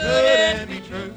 good and be true.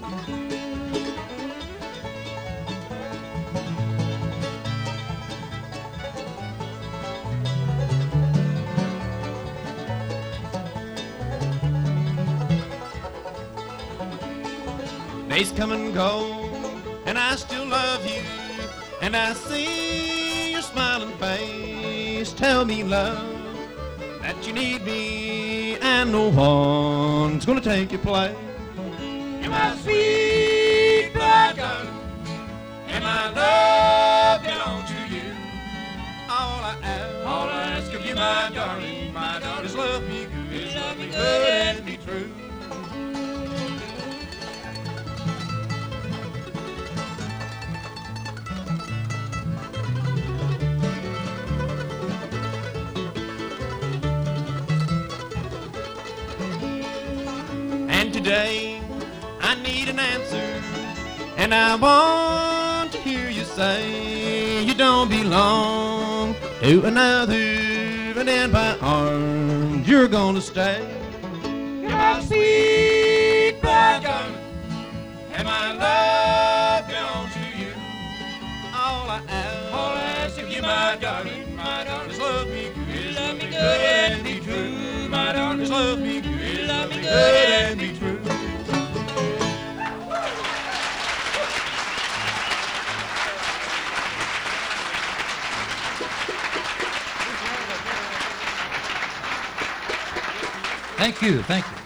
Days come and go, and I still love you, and I see your smiling face. Tell me, love, that you need me, and no one's gonna take your place. You're my sweet blood darling, and my love belongs to you. All I ask of you, my darling, is love me good and be true. And today I need an answer, and I want to hear you say you don't belong to another, and in my arms you're gonna stay. You're my sweet blood darling, and my love belongs to you. All I ask of you, my darling, is love me good and be true. My darling, is love me good and be true. Thank you, thank you.